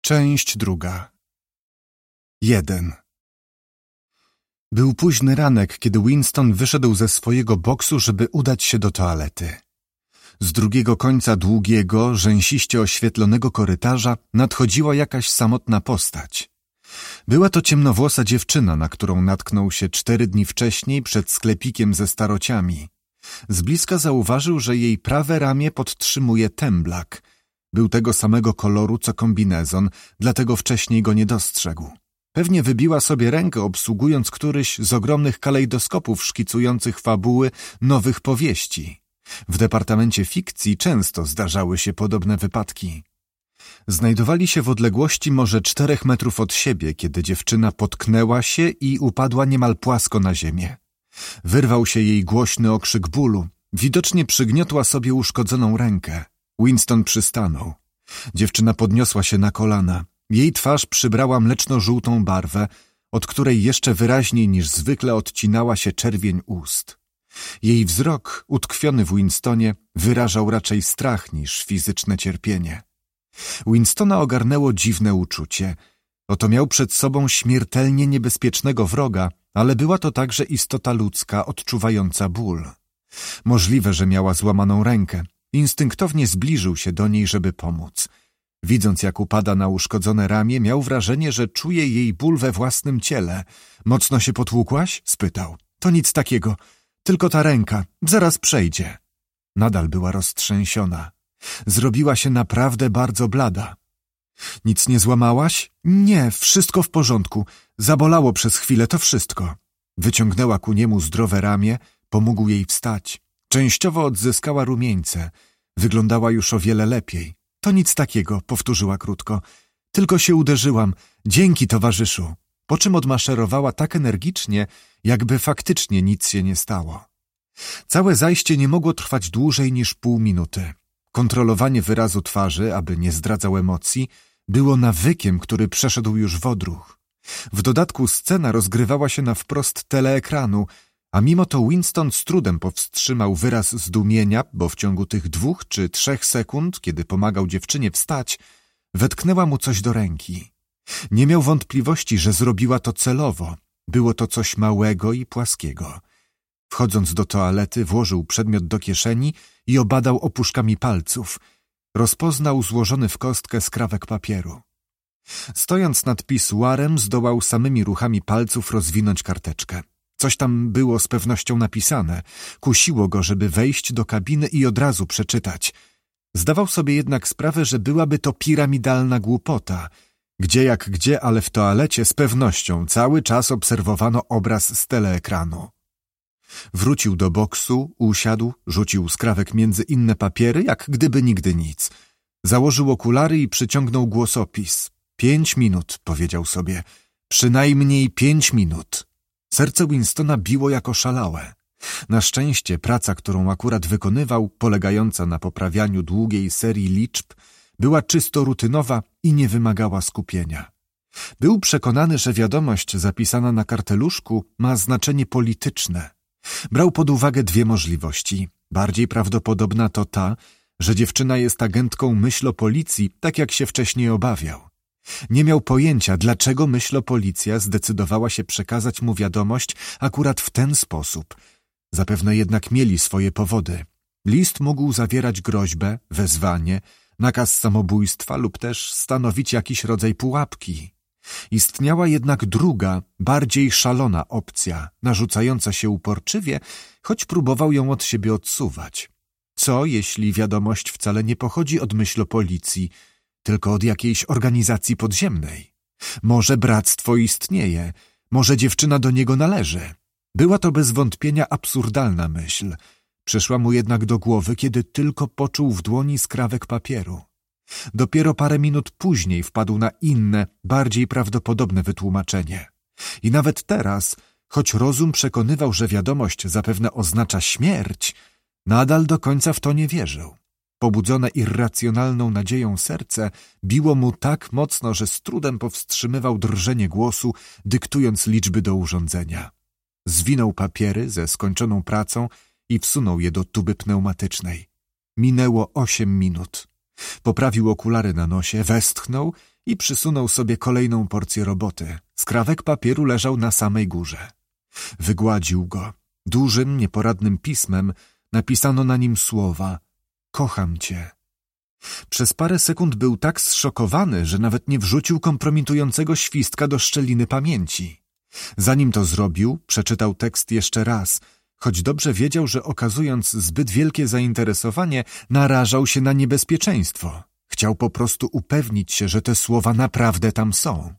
Część druga. 1. Był późny ranek, kiedy Winston wyszedł ze swojego boksu, żeby udać się do toalety. Z drugiego końca długiego, rzęsiście oświetlonego korytarza nadchodziła jakaś samotna postać. Była to ciemnowłosa dziewczyna, na którą natknął się 4 dni wcześniej przed sklepikiem ze starociami. Z bliska zauważył, że jej prawe ramię podtrzymuje temblak. Był tego samego koloru co kombinezon, dlatego wcześniej go nie dostrzegł. Pewnie wybiła sobie rękę, obsługując któryś z ogromnych kalejdoskopów szkicujących fabuły nowych powieści. W departamencie fikcji często zdarzały się podobne wypadki. Znajdowali się w odległości może 4 metrów od siebie, kiedy dziewczyna potknęła się i upadła niemal płasko na ziemię. Wyrwał się jej głośny okrzyk bólu. Widocznie przygniotła sobie uszkodzoną rękę. Winston przystanął. Dziewczyna podniosła się na kolana. Jej twarz przybrała mleczno-żółtą barwę, od której jeszcze wyraźniej niż zwykle odcinała się czerwień ust. Jej wzrok, utkwiony w Winstonie, wyrażał raczej strach niż fizyczne cierpienie. Winstona ogarnęło dziwne uczucie. Oto miał przed sobą śmiertelnie niebezpiecznego wroga, ale była to także istota ludzka, odczuwająca ból. Możliwe, że miała złamaną rękę. Instynktownie zbliżył się do niej, żeby pomóc. Widząc, jak upada na uszkodzone ramię, miał wrażenie, że czuje jej ból we własnym ciele. Mocno się potłukłaś? Spytał. To nic takiego. Tylko ta ręka. Zaraz przejdzie. Nadal była roztrzęsiona. Zrobiła się naprawdę bardzo blada. Nic nie złamałaś? Nie, wszystko w porządku. Zabolało przez chwilę, to wszystko. Wyciągnęła ku niemu zdrowe ramię, pomógł jej wstać. Częściowo odzyskała rumieńce. Wyglądała już o wiele lepiej. To nic takiego, powtórzyła krótko. Tylko się uderzyłam. Dzięki, towarzyszu. Po czym odmaszerowała tak energicznie, jakby faktycznie nic się nie stało. Całe zajście nie mogło trwać dłużej niż pół minuty. Kontrolowanie wyrazu twarzy, aby nie zdradzał emocji, było nawykiem, który przeszedł już w odruch. W dodatku scena rozgrywała się na wprost teleekranu, a mimo to Winston z trudem powstrzymał wyraz zdumienia, bo w ciągu tych 2 czy 3 sekund, kiedy pomagał dziewczynie wstać, wetknęła mu coś do ręki. Nie miał wątpliwości, że zrobiła to celowo. Było to coś małego i płaskiego. Wchodząc do toalety, włożył przedmiot do kieszeni i obadał opuszkami palców. Rozpoznał złożony w kostkę skrawek papieru. Stojąc nad pisuarem, zdołał samymi ruchami palców rozwinąć karteczkę. Coś tam było z pewnością napisane. Kusiło go, żeby wejść do kabiny i od razu przeczytać. Zdawał sobie jednak sprawę, że byłaby to piramidalna głupota. Gdzie jak gdzie, ale w toalecie z pewnością cały czas obserwowano obraz z teleekranu. Wrócił do boksu, usiadł, rzucił skrawek między inne papiery, jak gdyby nigdy nic. Założył okulary i przyciągnął głosopis. 5 minut, powiedział sobie. Przynajmniej 5 minut. Serce Winstona biło jak oszalałe. Na szczęście praca, którą akurat wykonywał, polegająca na poprawianiu długiej serii liczb, była czysto rutynowa i nie wymagała skupienia. Był przekonany, że wiadomość zapisana na karteluszku ma znaczenie polityczne. Brał pod uwagę 2 możliwości. Bardziej prawdopodobna to ta, że dziewczyna jest agentką myślopolicji, tak jak się wcześniej obawiał. Nie miał pojęcia, dlaczego myślopolicja zdecydowała się przekazać mu wiadomość akurat w ten sposób. Zapewne jednak mieli swoje powody. List mógł zawierać groźbę, wezwanie, nakaz samobójstwa lub też stanowić jakiś rodzaj pułapki. Istniała jednak druga, bardziej szalona opcja, narzucająca się uporczywie, choć próbował ją od siebie odsuwać. Co, jeśli wiadomość wcale nie pochodzi od myślopolicji, tylko od jakiejś organizacji podziemnej? Może bractwo istnieje, może dziewczyna do niego należy. Była to bez wątpienia absurdalna myśl. Przyszła mu jednak do głowy, kiedy tylko poczuł w dłoni skrawek papieru. Dopiero parę minut później wpadł na inne, bardziej prawdopodobne wytłumaczenie. I nawet teraz, choć rozum przekonywał, że wiadomość zapewne oznacza śmierć, nadal do końca w to nie wierzył. Pobudzone irracjonalną nadzieją serce biło mu tak mocno, że z trudem powstrzymywał drżenie głosu, dyktując liczby do urządzenia. Zwinął papiery ze skończoną pracą i wsunął je do tuby pneumatycznej. Minęło 8 minut. Poprawił okulary na nosie, westchnął i przysunął sobie kolejną porcję roboty. Skrawek papieru leżał na samej górze. Wygładził go. Dużym, nieporadnym pismem napisano na nim słowa: kocham cię. Przez parę sekund był tak zszokowany, że nawet nie wrzucił kompromitującego świstka do szczeliny pamięci. Zanim to zrobił, przeczytał tekst jeszcze raz, choć dobrze wiedział, że okazując zbyt wielkie zainteresowanie, narażał się na niebezpieczeństwo. Chciał po prostu upewnić się, że te słowa naprawdę tam są.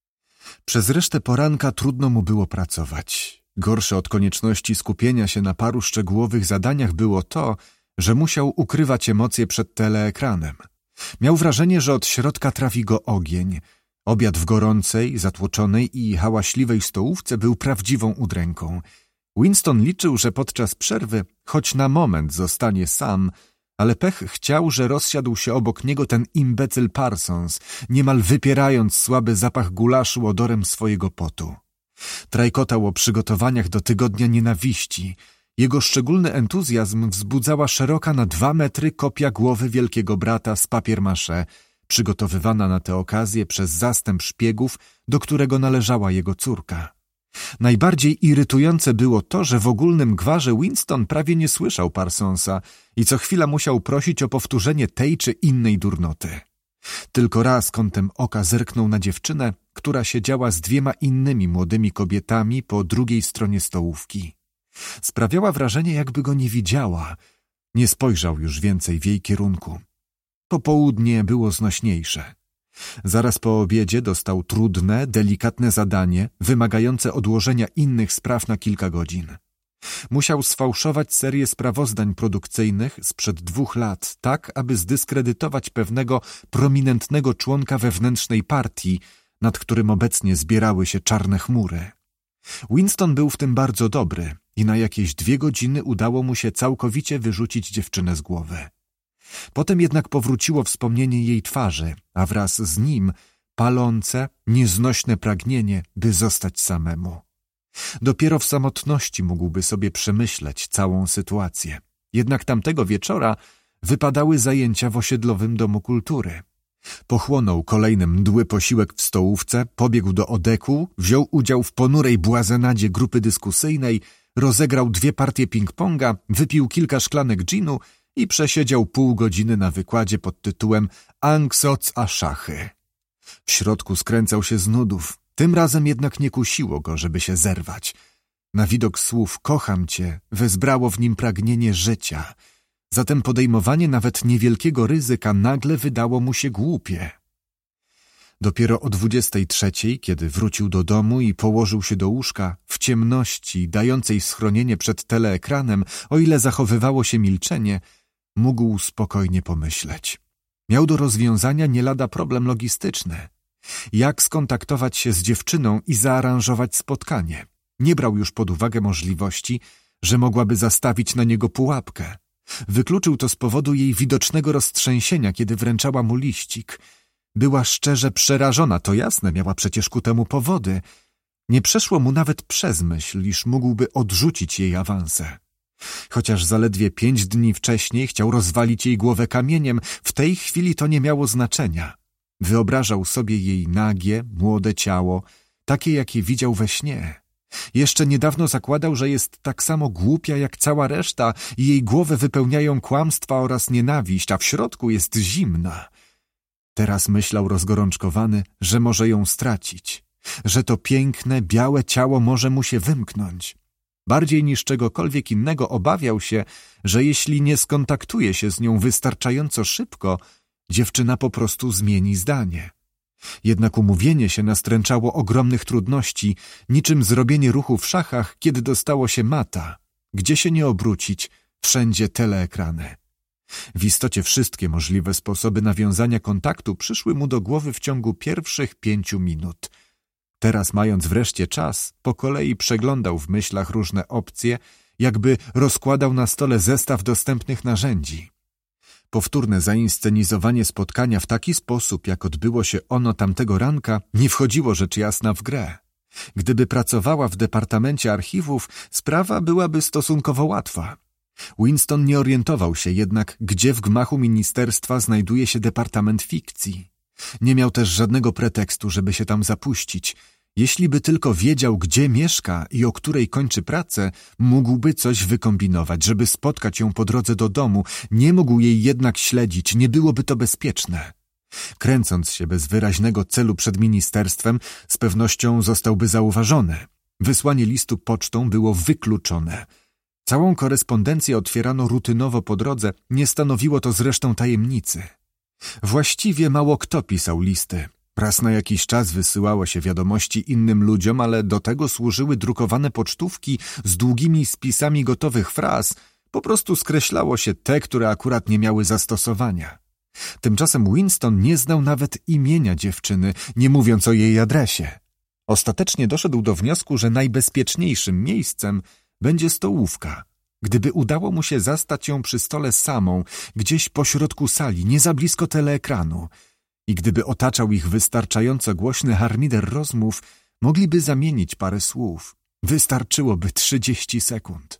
Przez resztę poranka trudno mu było pracować. Gorsze od konieczności skupienia się na paru szczegółowych zadaniach było to, że musiał ukrywać emocje przed teleekranem. Miał wrażenie, że od środka trafi go ogień. Obiad w gorącej, zatłoczonej i hałaśliwej stołówce był prawdziwą udręką. Winston liczył, że podczas przerwy, choć na moment zostanie sam, ale pech chciał, że rozsiadł się obok niego ten imbecyl Parsons, niemal wypierając słaby zapach gulaszu odorem swojego potu. Trajkotał o przygotowaniach do tygodnia nienawiści. Jego szczególny entuzjazm wzbudzała szeroka na 2 metry kopia głowy Wielkiego Brata z papier-mâché, przygotowywana na tę okazję przez zastęp szpiegów, do którego należała jego córka. Najbardziej irytujące było to, że w ogólnym gwarze Winston prawie nie słyszał Parsonsa i co chwila musiał prosić o powtórzenie tej czy innej durnoty. Tylko raz kątem oka zerknął na dziewczynę, która siedziała z 2 innymi młodymi kobietami po drugiej stronie stołówki. Sprawiała wrażenie, jakby go nie widziała. Nie spojrzał już więcej w jej kierunku. Popołudnie było znośniejsze. Zaraz po obiedzie dostał trudne, delikatne zadanie, wymagające odłożenia innych spraw na kilka godzin. Musiał sfałszować serię sprawozdań produkcyjnych sprzed 2 lat, tak aby zdyskredytować pewnego prominentnego członka wewnętrznej partii, nad którym obecnie zbierały się czarne chmury. Winston był w tym bardzo dobry i na jakieś 2 godziny udało mu się całkowicie wyrzucić dziewczynę z głowy. Potem jednak powróciło wspomnienie jej twarzy, a wraz z nim palące, nieznośne pragnienie, by zostać samemu. Dopiero w samotności mógłby sobie przemyśleć całą sytuację. Jednak tamtego wieczora wypadały zajęcia w osiedlowym domu kultury. Pochłonął kolejny mdły posiłek w stołówce, pobiegł do odeku, wziął udział w ponurej błazenadzie grupy dyskusyjnej, rozegrał 2 partie ping-ponga, wypił kilka szklanek dżinu i przesiedział pół godziny na wykładzie pod tytułem Angsoc a szachy. W środku skręcał się z nudów. Tym razem jednak nie kusiło go, żeby się zerwać. Na widok słów kocham cię wezbrało w nim pragnienie życia. Zatem podejmowanie nawet niewielkiego ryzyka nagle wydało mu się głupie. Dopiero o 23:00, kiedy wrócił do domu i położył się do łóżka, w ciemności dającej schronienie przed teleekranem, o ile zachowywało się milczenie, mógł spokojnie pomyśleć. Miał do rozwiązania nie lada problem logistyczny. Jak skontaktować się z dziewczyną i zaaranżować spotkanie? Nie brał już pod uwagę możliwości, że mogłaby zastawić na niego pułapkę. Wykluczył to z powodu jej widocznego roztrzęsienia, kiedy wręczała mu liścik. Była szczerze przerażona, to jasne, miała przecież ku temu powody. Nie przeszło mu nawet przez myśl, iż mógłby odrzucić jej awansę. Chociaż zaledwie 5 dni wcześniej chciał rozwalić jej głowę kamieniem, w tej chwili to nie miało znaczenia. Wyobrażał sobie jej nagie, młode ciało, takie jakie widział we śnie. Jeszcze niedawno zakładał, że jest tak samo głupia jak cała reszta i jej głowę wypełniają kłamstwa oraz nienawiść, a w środku jest zimna. Teraz myślał rozgorączkowany, że może ją stracić, że to piękne, białe ciało może mu się wymknąć. Bardziej niż czegokolwiek innego obawiał się, że jeśli nie skontaktuje się z nią wystarczająco szybko, dziewczyna po prostu zmieni zdanie. Jednak umówienie się nastręczało ogromnych trudności, niczym zrobienie ruchu w szachach, kiedy dostało się mata. Gdzie się nie obrócić, wszędzie teleekrany. W istocie wszystkie możliwe sposoby nawiązania kontaktu przyszły mu do głowy w ciągu pierwszych 5 minut. Teraz, mając wreszcie czas, po kolei przeglądał w myślach różne opcje, jakby rozkładał na stole zestaw dostępnych narzędzi. Powtórne zainscenizowanie spotkania w taki sposób, jak odbyło się ono tamtego ranka, nie wchodziło rzecz jasna w grę. Gdyby pracowała w Departamencie Archiwów, sprawa byłaby stosunkowo łatwa. Winston nie orientował się jednak, gdzie w gmachu ministerstwa znajduje się Departament Fikcji. Nie miał też żadnego pretekstu, żeby się tam zapuścić. Jeśli by tylko wiedział, gdzie mieszka i o której kończy pracę, mógłby coś wykombinować, żeby spotkać ją po drodze do domu. Nie mógł jej jednak śledzić, nie byłoby to bezpieczne. Kręcąc się bez wyraźnego celu przed ministerstwem, z pewnością zostałby zauważony. Wysłanie listu pocztą było wykluczone. Całą korespondencję otwierano rutynowo po drodze, nie stanowiło to zresztą tajemnicy. Właściwie mało kto pisał listy. Raz na jakiś czas wysyłało się wiadomości innym ludziom, ale do tego służyły drukowane pocztówki z długimi spisami gotowych fraz. Po prostu skreślało się te, które akurat nie miały zastosowania. Tymczasem Winston nie znał nawet imienia dziewczyny, nie mówiąc o jej adresie. Ostatecznie doszedł do wniosku, że najbezpieczniejszym miejscem będzie stołówka. Gdyby udało mu się zastać ją przy stole samą, gdzieś pośrodku sali, nie za blisko teleekranu, i gdyby otaczał ich wystarczająco głośny harmider rozmów, mogliby zamienić parę słów. Wystarczyłoby 30 sekund.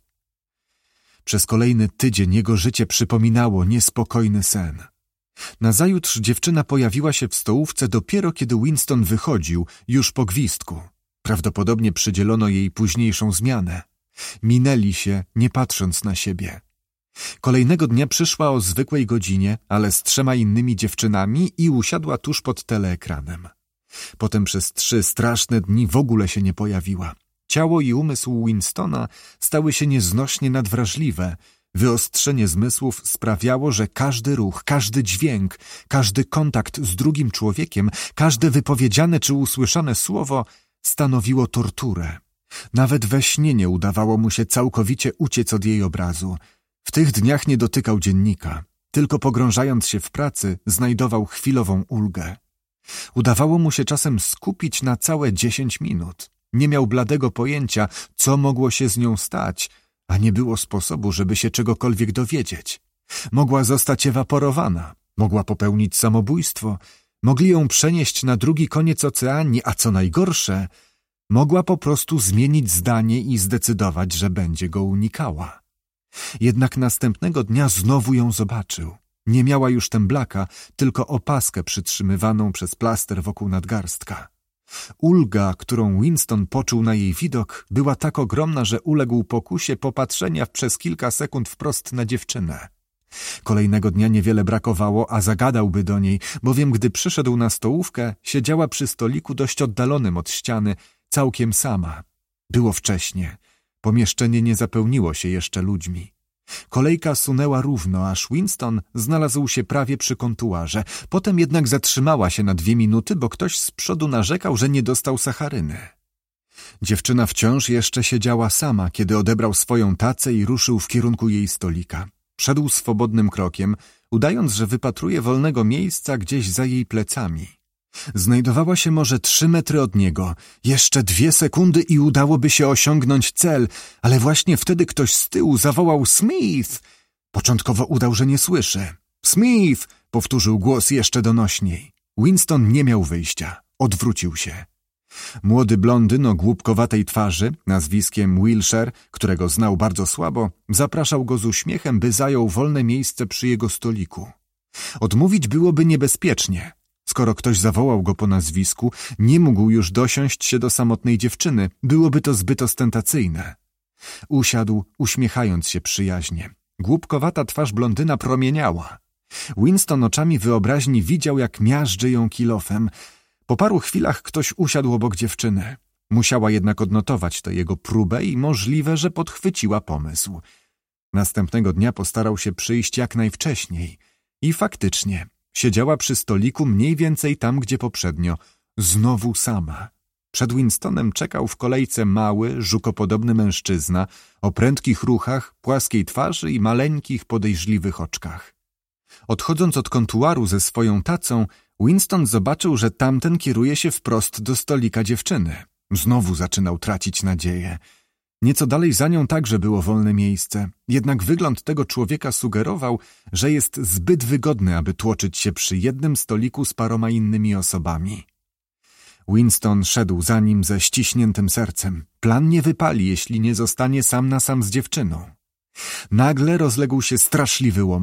Przez kolejny tydzień jego życie przypominało niespokojny sen. Nazajutrz dziewczyna pojawiła się w stołówce dopiero kiedy Winston wychodził, już po gwizdku. Prawdopodobnie przydzielono jej późniejszą zmianę. Minęli się, nie patrząc na siebie. Kolejnego dnia przyszła o zwykłej godzinie, ale z 3 innymi dziewczynami i usiadła tuż pod teleekranem. Potem przez 3 straszne dni w ogóle się nie pojawiła. Ciało i umysł Winstona stały się nieznośnie nadwrażliwe. Wyostrzenie zmysłów sprawiało, że każdy ruch, każdy dźwięk, każdy kontakt z drugim człowiekiem, każde wypowiedziane czy usłyszane słowo stanowiło torturę. Nawet we śnie nie udawało mu się całkowicie uciec od jej obrazu. W tych dniach nie dotykał dziennika. Tylko pogrążając się w pracy, znajdował chwilową ulgę. Udawało mu się czasem skupić na całe 10 minut. Nie miał bladego pojęcia, co mogło się z nią stać, a nie było sposobu, żeby się czegokolwiek dowiedzieć. Mogła zostać ewaporowana, mogła popełnić samobójstwo, mogli ją przenieść na drugi koniec oceanii, a co najgorsze, mogła po prostu zmienić zdanie i zdecydować, że będzie go unikała. Jednak następnego dnia znowu ją zobaczył. Nie miała już temblaka, tylko opaskę przytrzymywaną przez plaster wokół nadgarstka. Ulga, którą Winston poczuł na jej widok, była tak ogromna, że uległ pokusie popatrzenia przez kilka sekund wprost na dziewczynę. Kolejnego dnia niewiele brakowało, a zagadałby do niej, bowiem gdy przyszedł na stołówkę, siedziała przy stoliku dość oddalonym od ściany, całkiem sama. Było wcześnie. Pomieszczenie nie zapełniło się jeszcze ludźmi. Kolejka sunęła równo, aż Winston znalazł się prawie przy kontuarze. Potem jednak zatrzymała się na 2 minuty, bo ktoś z przodu narzekał, że nie dostał sacharyny. Dziewczyna wciąż jeszcze siedziała sama, kiedy odebrał swoją tacę i ruszył w kierunku jej stolika. Szedł swobodnym krokiem, udając, że wypatruje wolnego miejsca gdzieś za jej plecami. Znajdowała się może 3 metry od niego. Jeszcze 2 sekundy i udałoby się osiągnąć cel, ale właśnie wtedy ktoś z tyłu zawołał Smith. Początkowo udał, że nie słyszy. Smith! Powtórzył głos jeszcze donośniej. Winston nie miał wyjścia. Odwrócił się. Młody blondyn o głupkowatej twarzy, nazwiskiem Wilshire, którego znał bardzo słabo, zapraszał go z uśmiechem, by zajął wolne miejsce przy jego stoliku. Odmówić byłoby niebezpiecznie. Skoro ktoś zawołał go po nazwisku, nie mógł już dosiąść się do samotnej dziewczyny. Byłoby to zbyt ostentacyjne. Usiadł, uśmiechając się przyjaźnie. Głupkowata twarz blondyna promieniała. Winston oczami wyobraźni widział, jak miażdży ją kilofem. Po paru chwilach ktoś usiadł obok dziewczyny. Musiała jednak odnotować tę jego próbę i możliwe, że podchwyciła pomysł. Następnego dnia postarał się przyjść jak najwcześniej. I faktycznie siedziała przy stoliku mniej więcej tam, gdzie poprzednio. Znowu sama. Przed Winstonem czekał w kolejce mały, żukopodobny mężczyzna o prędkich ruchach, płaskiej twarzy i maleńkich, podejrzliwych oczkach. Odchodząc od kontuaru ze swoją tacą, Winston zobaczył, że tamten kieruje się wprost do stolika dziewczyny. Znowu zaczynał tracić nadzieję. Nieco dalej za nią także było wolne miejsce, jednak wygląd tego człowieka sugerował, że jest zbyt wygodny, aby tłoczyć się przy jednym stoliku z paroma innymi osobami. Winston szedł za nim ze ściśniętym sercem. Plan nie wypali, jeśli nie zostanie sam na sam z dziewczyną. Nagle rozległ się straszliwy łomot.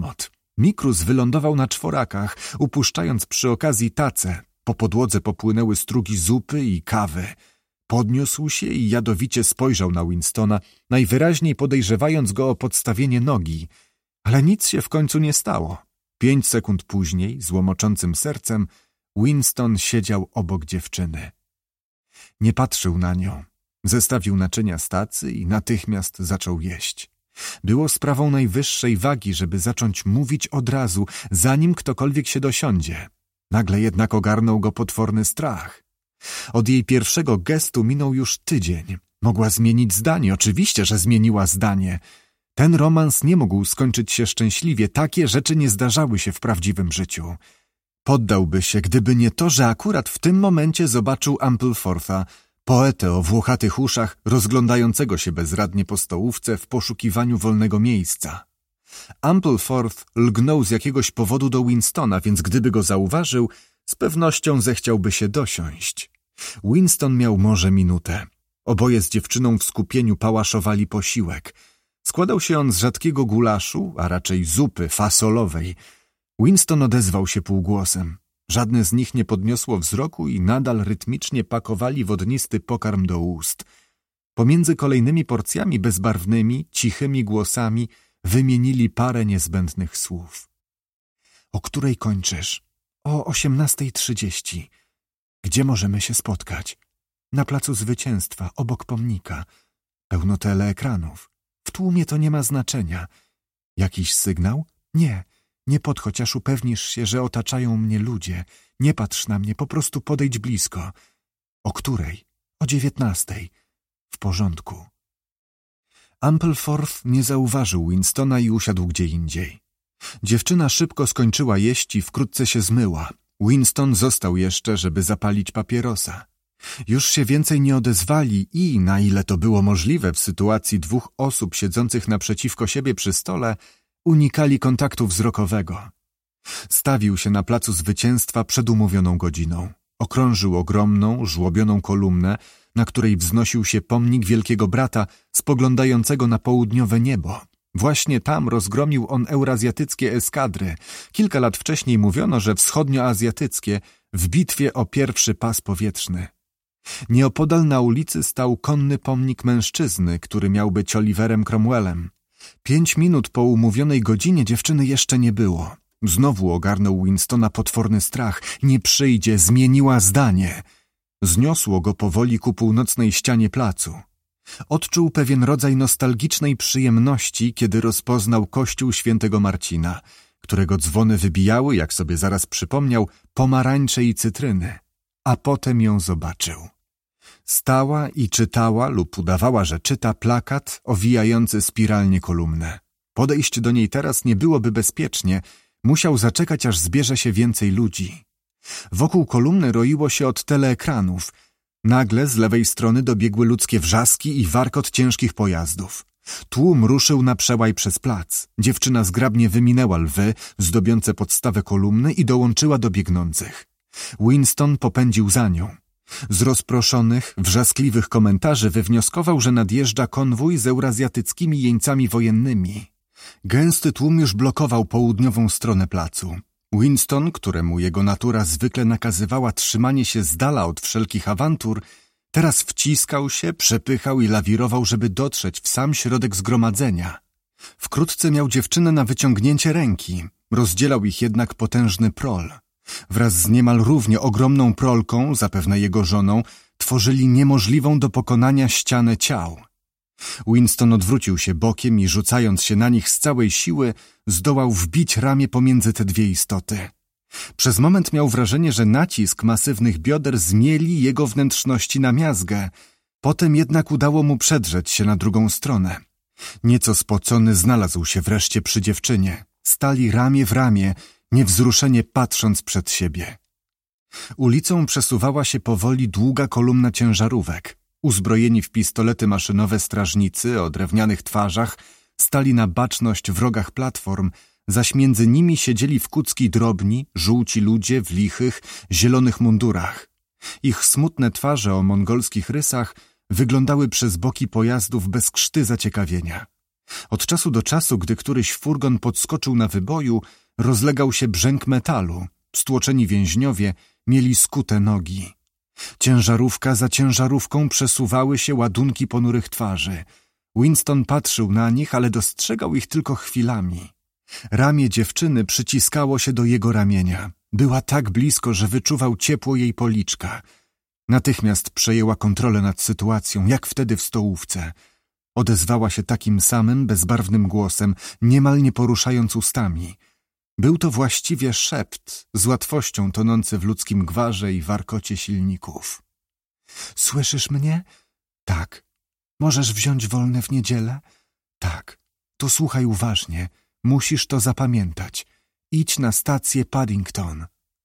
Mikrus wylądował na czworakach, upuszczając przy okazji tacę. Po podłodze popłynęły strugi zupy i kawy. Podniósł się i jadowicie spojrzał na Winstona, najwyraźniej podejrzewając go o podstawienie nogi. Ale nic się w końcu nie stało. 5 sekund później, z łomoczącym sercem, Winston siedział obok dziewczyny. Nie patrzył na nią. Zestawił naczynia z tacy i natychmiast zaczął jeść. Było sprawą najwyższej wagi, żeby zacząć mówić od razu, zanim ktokolwiek się dosiądzie. Nagle jednak ogarnął go potworny strach. Od jej pierwszego gestu minął już tydzień. Mogła zmienić zdanie, oczywiście, że zmieniła zdanie. Ten romans nie mógł skończyć się szczęśliwie, takie rzeczy nie zdarzały się w prawdziwym życiu. Poddałby się, gdyby nie to, że akurat w tym momencie zobaczył Amplefortha, poetę o włochatych uszach, rozglądającego się bezradnie po stołówce w poszukiwaniu wolnego miejsca. Ampleforth lgnął z jakiegoś powodu do Winstona, więc gdyby go zauważył, z pewnością zechciałby się dosiąść. Winston miał może minutę. Oboje z dziewczyną w skupieniu pałaszowali posiłek. Składał się on z rzadkiego gulaszu, a raczej zupy fasolowej. Winston odezwał się półgłosem. Żadne z nich nie podniosło wzroku i nadal rytmicznie pakowali wodnisty pokarm do ust. Pomiędzy kolejnymi porcjami bezbarwnymi, cichymi głosami wymienili parę niezbędnych słów. O której kończysz? O 18:30. Gdzie możemy się spotkać? Na Placu Zwycięstwa, obok pomnika. Pełno teleekranów. W tłumie to nie ma znaczenia. Jakiś sygnał? Nie podchodź, aż upewnisz się, że otaczają mnie ludzie. Nie patrz na mnie, po prostu podejdź blisko. O której? O 19:00. W porządku. Ampleforth nie zauważył Winstona i usiadł gdzie indziej. Dziewczyna szybko skończyła jeść i wkrótce się zmyła. Winston został jeszcze, żeby zapalić papierosa. Już się więcej nie odezwali i, na ile to było możliwe w sytuacji 2 osób siedzących naprzeciwko siebie przy stole, unikali kontaktu wzrokowego. Stawił się na Placu Zwycięstwa przed umówioną godziną. Okrążył ogromną, żłobioną kolumnę, na której wznosił się pomnik Wielkiego Brata spoglądającego na południowe niebo. Właśnie tam rozgromił on eurazjatyckie eskadry. Kilka lat wcześniej mówiono, że wschodnioazjatyckie w bitwie o pierwszy pas powietrzny. Nieopodal na ulicy stał konny pomnik mężczyzny, który miał być Oliverem Cromwellem. 5 minut po umówionej godzinie dziewczyny jeszcze nie było. Znowu ogarnął Winstona potworny strach. Nie przyjdzie, zmieniła zdanie. Zniosło go powoli ku północnej ścianie placu. Odczuł pewien rodzaj nostalgicznej przyjemności, kiedy rozpoznał kościół świętego Marcina, którego dzwony wybijały, jak sobie zaraz przypomniał, pomarańcze i cytryny. A potem ją zobaczył. Stała i czytała lub udawała, że czyta plakat owijający spiralnie kolumnę. Podejść do niej teraz nie byłoby bezpiecznie, musiał zaczekać, aż zbierze się więcej ludzi. Wokół kolumny roiło się od teleekranów. Nagle z lewej strony dobiegły ludzkie wrzaski i warkot ciężkich pojazdów. Tłum ruszył na przełaj przez plac. Dziewczyna zgrabnie wyminęła lwy zdobiące podstawę kolumny i dołączyła do biegnących. Winston popędził za nią. Z rozproszonych, wrzaskliwych komentarzy wywnioskował, że nadjeżdża konwój z eurazjatyckimi jeńcami wojennymi. Gęsty tłum już blokował południową stronę placu. Winston, któremu jego natura zwykle nakazywała trzymanie się z dala od wszelkich awantur, teraz wciskał się, przepychał i lawirował, żeby dotrzeć w sam środek zgromadzenia. Wkrótce miał dziewczynę na wyciągnięcie ręki, rozdzielał ich jednak potężny prol. Wraz z niemal równie ogromną prolką, zapewne jego żoną, tworzyli niemożliwą do pokonania ścianę ciał. Winston odwrócił się bokiem i rzucając się na nich z całej siły, zdołał wbić ramię pomiędzy te dwie istoty. Przez moment miał wrażenie, że nacisk masywnych bioder zmieli jego wnętrzności na miazgę. Potem jednak udało mu przedrzeć się na drugą stronę. Nieco spocony znalazł się wreszcie przy dziewczynie. Stali ramię w ramię, niewzruszenie patrząc przed siebie. Ulicą przesuwała się powoli długa kolumna ciężarówek. Uzbrojeni w pistolety maszynowe strażnicy o drewnianych twarzach stali na baczność w rogach platform, zaś między nimi siedzieli wkucki drobni, żółci ludzie w lichych, zielonych mundurach. Ich smutne twarze o mongolskich rysach wyglądały przez boki pojazdów bez krzty zaciekawienia. Od czasu do czasu, gdy któryś furgon podskoczył na wyboju, rozlegał się brzęk metalu. Stłoczeni więźniowie mieli skute nogi. Ciężarówka za ciężarówką przesuwały się ładunki ponurych twarzy. Winston patrzył na nich, ale dostrzegał ich tylko chwilami. Ramię dziewczyny przyciskało się do jego ramienia. Była tak blisko, że wyczuwał ciepło jej policzka. Natychmiast przejęła kontrolę nad sytuacją, jak wtedy w stołówce. Odezwała się takim samym, bezbarwnym głosem, niemal nie poruszając ustami. Był to właściwie szept, z łatwością tonący w ludzkim gwarze i warkocie silników. Słyszysz mnie? Tak. Możesz wziąć wolne w niedzielę? Tak. To słuchaj uważnie. Musisz to zapamiętać. Idź na stację Paddington.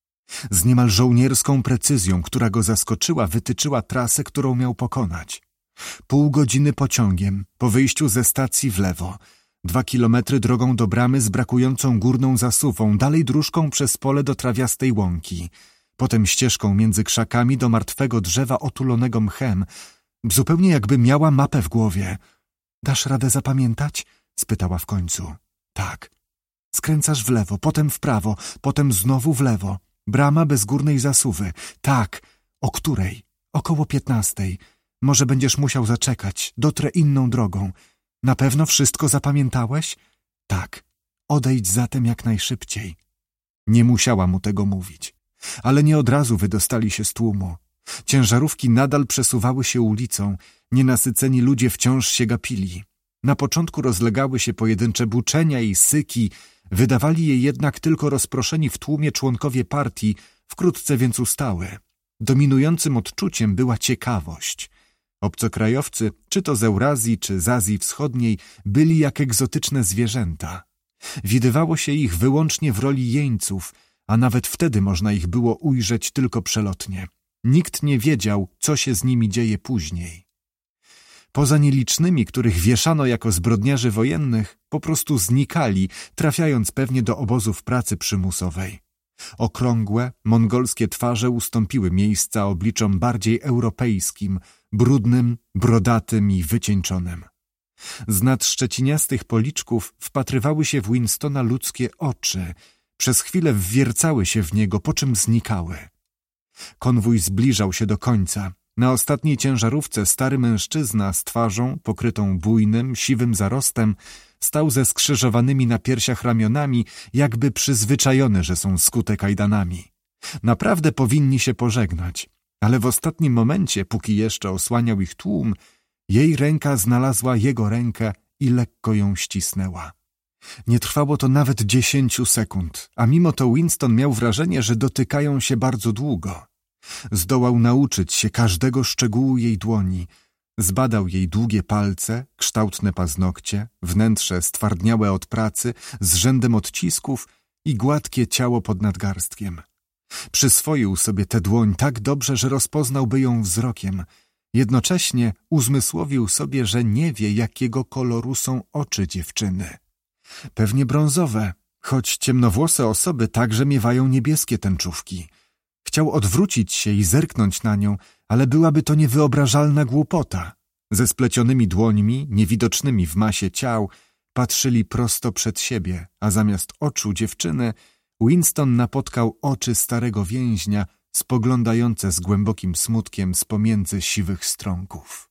Z niemal żołnierską precyzją, która go zaskoczyła, wytyczyła trasę, którą miał pokonać. 0,5 godziny pociągiem, po wyjściu ze stacji w lewo. 2 kilometry drogą do bramy z brakującą górną zasuwą, dalej dróżką przez pole do trawiastej łąki. Potem ścieżką między krzakami do martwego drzewa otulonego mchem. Zupełnie jakby miała mapę w głowie. Dasz radę zapamiętać? Spytała w końcu. Tak. Skręcasz w lewo, potem w prawo, potem znowu w lewo. Brama bez górnej zasuwy. Tak. O której? Około 15. Może będziesz musiał zaczekać. Dotrę inną drogą. Na pewno wszystko zapamiętałeś? Tak. Odejdź zatem jak najszybciej. Nie musiała mu tego mówić. Ale nie od razu wydostali się z tłumu. Ciężarówki nadal przesuwały się ulicą. Nienasyceni ludzie wciąż się gapili. Na początku rozlegały się pojedyncze buczenia i syki. Wydawali je jednak tylko rozproszeni w tłumie członkowie partii, wkrótce więc ustały. Dominującym odczuciem była ciekawość. Obcokrajowcy, czy to z Eurazji, czy z Azji Wschodniej, byli jak egzotyczne zwierzęta. Widywało się ich wyłącznie w roli jeńców, a nawet wtedy można ich było ujrzeć tylko przelotnie. Nikt nie wiedział, co się z nimi dzieje później. Poza nielicznymi, których wieszano jako zbrodniarzy wojennych, po prostu znikali, trafiając pewnie do obozów pracy przymusowej. Okrągłe, mongolskie twarze ustąpiły miejsca obliczom bardziej europejskim, brudnym, brodatym i wycieńczonym. Z nad szczeciniastych policzków wpatrywały się w Winstona ludzkie oczy, przez chwilę wwiercały się w niego, po czym znikały. Konwój zbliżał się do końca. Na ostatniej ciężarówce stary mężczyzna z twarzą pokrytą bujnym, siwym zarostem stał ze skrzyżowanymi na piersiach ramionami, jakby przyzwyczajony, że są skute kajdanami. Naprawdę powinni się pożegnać, ale w ostatnim momencie, póki jeszcze osłaniał ich tłum, jej ręka znalazła jego rękę i lekko ją ścisnęła. Nie trwało to nawet 10 sekund, a mimo to Winston miał wrażenie, że dotykają się bardzo długo. Zdołał nauczyć się każdego szczegółu jej dłoni. Zbadał jej długie palce, kształtne paznokcie, wnętrze stwardniałe od pracy, z rzędem odcisków i gładkie ciało pod nadgarstkiem. Przyswoił sobie tę dłoń tak dobrze, że rozpoznałby ją wzrokiem. Jednocześnie uzmysłowił sobie, że nie wie, jakiego koloru są oczy dziewczyny. Pewnie brązowe, choć ciemnowłose osoby także miewają niebieskie tęczówki. Chciał odwrócić się i zerknąć na nią, ale byłaby to niewyobrażalna głupota. Ze splecionymi dłońmi, niewidocznymi w masie ciał, patrzyli prosto przed siebie, a zamiast oczu dziewczyny Winston napotkał oczy starego więźnia, spoglądające z głębokim smutkiem z pomiędzy siwych strąków.